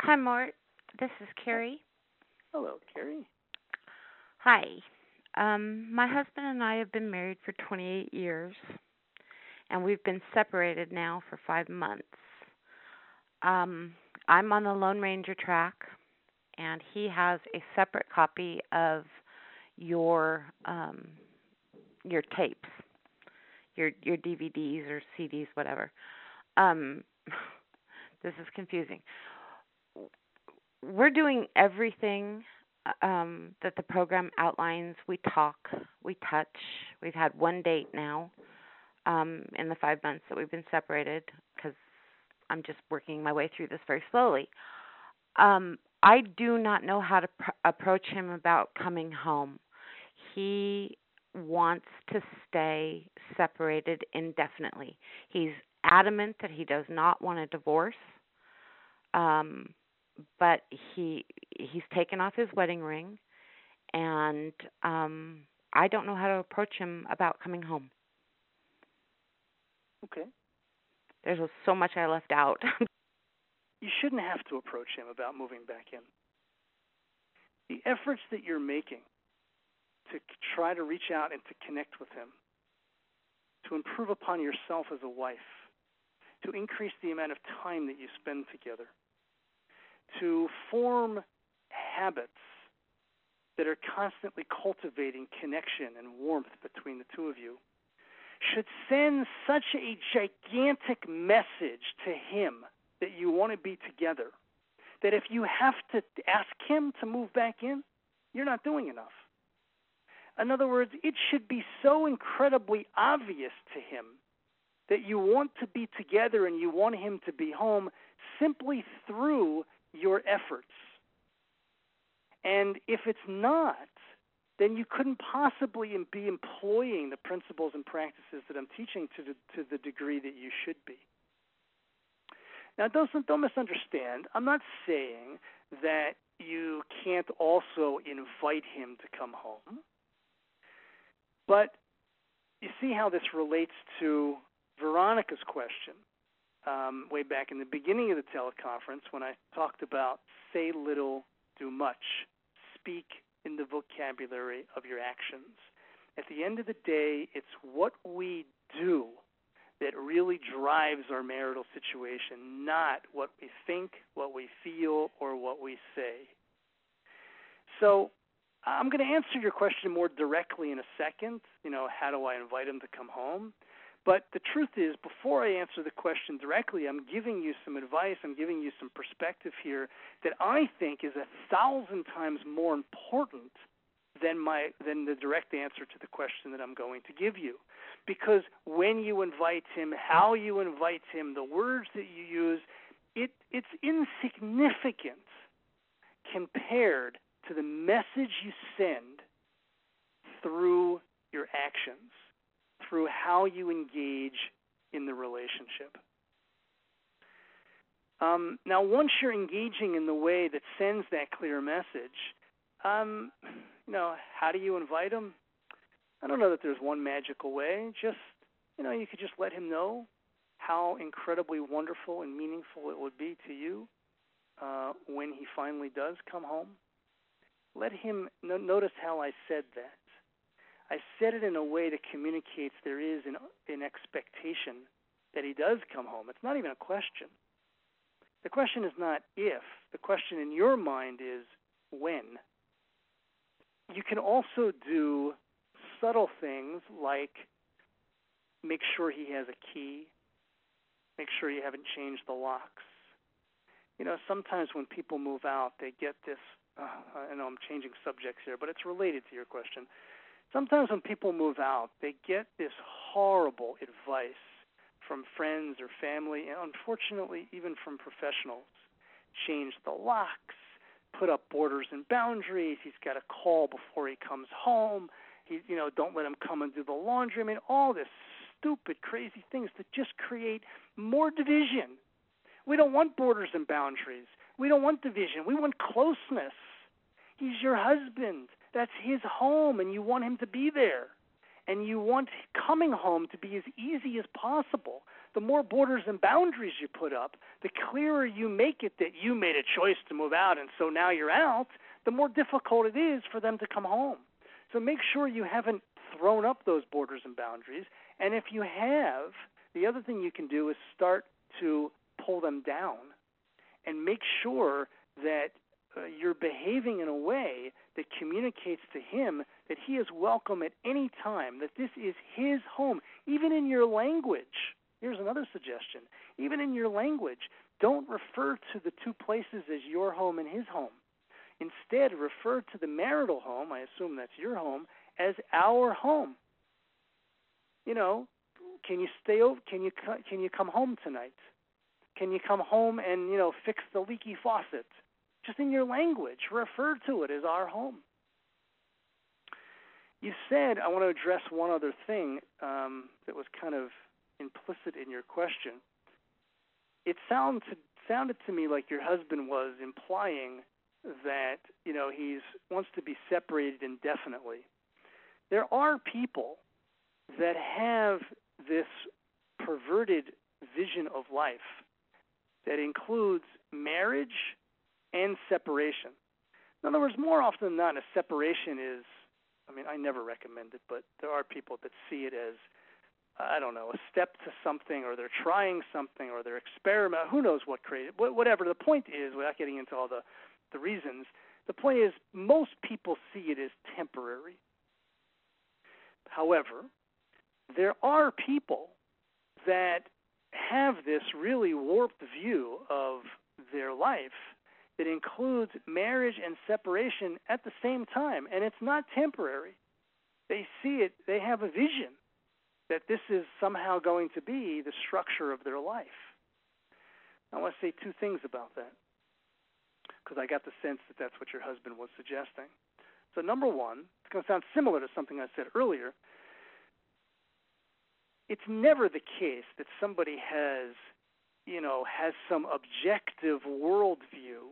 Hi, Mort. This is Carrie. Hello, Carrie. Hi. My husband and I have been married for 28 years, and we've been separated now for 5 months. Um, I'm on the Lone Ranger track, and he has a separate copy of your your tapes, your DVDs or CDs, whatever. Um, this is confusing. We're doing everything that the program outlines. We talk, we touch. We've had one date now in the 5 months that we've been separated because I'm just working my way through this very slowly. I do not know how to approach him about coming home. He wants to stay separated indefinitely. He's adamant that he does not want a divorce. Um, but he's taken off his wedding ring, and I don't know how to approach him about coming home. Okay. There's so much I left out. You shouldn't have to approach him about moving back in. The efforts that you're making to try to reach out and to connect with him, to improve upon yourself as a wife, to increase the amount of time that you spend together, to form habits that are constantly cultivating connection and warmth between the two of you, should send such a gigantic message to him that you want to be together, that if you have to ask him to move back in, you're not doing enough. In other words, it should be so incredibly obvious to him that you want to be together and you want him to be home simply through your efforts. And if it's not, then you couldn't possibly be employing the principles and practices that I'm teaching to the degree that you should be. Now, don't misunderstand. I'm not saying that you can't also invite him to come home. But you see how this relates to Veronica's question way back in the beginning of the teleconference when I talked about say little, do much, speak in the vocabulary of your actions. At the end of the day, it's what we do that really drives our marital situation, not what we think, what we feel, or what we say. So I'm going to answer your question more directly in a second. How do I invite him to come home? But the truth is, before I answer the question directly, I'm giving you some advice, I'm giving you some perspective here that I think is 1,000 times more important than the direct answer to the question that I'm going to give you. Because when you invite him, how you invite him, the words that you use, it's insignificant compared to the message you send through your actions, through how you engage in the relationship. Now, once you're engaging in the way that sends that clear message, how do you invite him? I don't know that there's one magical way. Just, you could just let him know how incredibly wonderful and meaningful it would be to you when he finally does come home. Let him notice how I said that. I said it in a way that communicates there is an expectation that he does come home. It's not even a question. The question is not if. The question in your mind is when. You can also do subtle things like make sure he has a key, make sure you haven't changed the locks. Sometimes when people move out, they get this, I know I'm changing subjects here, but it's related to your question. Sometimes when people move out, they get this horrible advice from friends or family, and unfortunately even from professionals. Change the locks, put up borders and boundaries. He's got to call before he comes home. Don't let him come and do the laundry. I mean, all this stupid, crazy things that just create more division. We don't want borders and boundaries. We don't want division. We want closeness. He's your husband. That's his home, and you want him to be there. and you want coming home to be as easy as possible. The more borders and boundaries you put up, the clearer you make it that you made a choice to move out, and so now you're out, the more difficult it is for them to come home. So make sure you haven't thrown up those borders and boundaries, and if you have, the other thing you can do is start to pull them down and make sure that you're behaving in a way that communicates to him that he is welcome at any time, that this is his home, even in your language. Here's another suggestion. Even in your language, don't refer to the two places as your home and his home. Instead, refer to the marital home, I assume that's your home, as our home. You know, can you stay over? Can you come home tonight? Can you come home and, fix the leaky faucet? Just in your language, refer to it as our home. You said, I want to address one other thing that was kind of implicit in your question. It sounded to me like your husband was implying that, he wants to be separated indefinitely. There are people that have this perverted vision of life that includes marriage and separation. In other words, more often than not, a separation is, I never recommend it, but there are people that see it as, a step to something, or they're trying something, or they're experimenting. Who knows what created, whatever. The point is, without getting into all the reasons, the point is most people see it as temporary. However, there are people that have this really warped view of their life that includes marriage and separation at the same time, and it's not temporary. They see it, they have a vision that this is somehow going to be the structure of their life. I want to say two things about that, because I got the sense that that's what your husband was suggesting. So number one, it's going to sound similar to something I said earlier. It's never the case that somebody has some objective worldview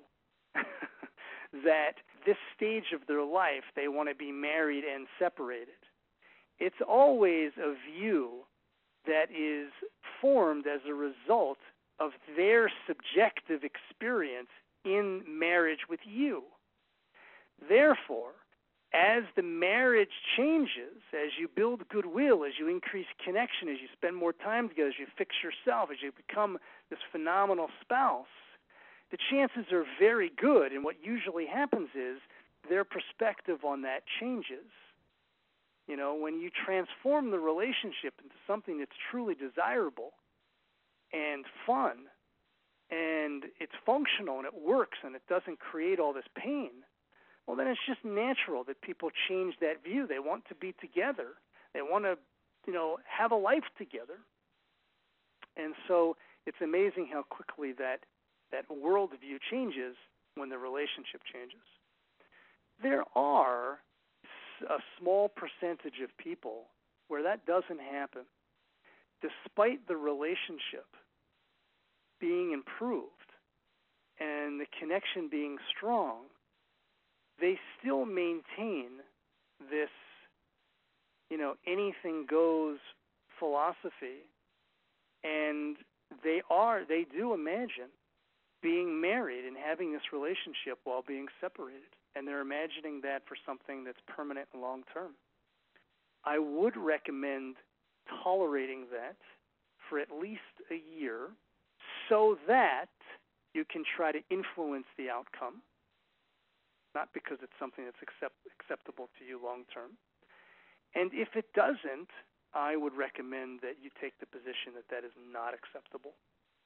that this stage of their life they want to be married and separated. It's always a view that is formed as a result of their subjective experience in marriage with you. Therefore, as the marriage changes, as you build goodwill, as you increase connection, as you spend more time together, as you fix yourself, as you become this phenomenal spouse, the chances are very good, and what usually happens is their perspective on that changes. When you transform the relationship into something that's truly desirable and fun, and it's functional and it works and it doesn't create all this pain, well, then it's just natural that people change that view. They want to be together. They want to, have a life together. And so it's amazing how quickly that worldview changes when the relationship changes. There are a small percentage of people where that doesn't happen. Despite the relationship being improved and the connection being strong, they still maintain this, anything goes philosophy, and they do imagine being married and having this relationship while being separated, and they're imagining that for something that's permanent and long-term. I would recommend tolerating that for at least a year so that you can try to influence the outcome, not because it's something that's acceptable to you long-term. And if it doesn't, I would recommend that you take the position that that is not acceptable.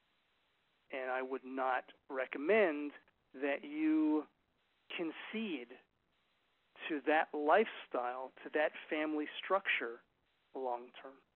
And I would not recommend that you concede to that lifestyle, to that family structure long-term.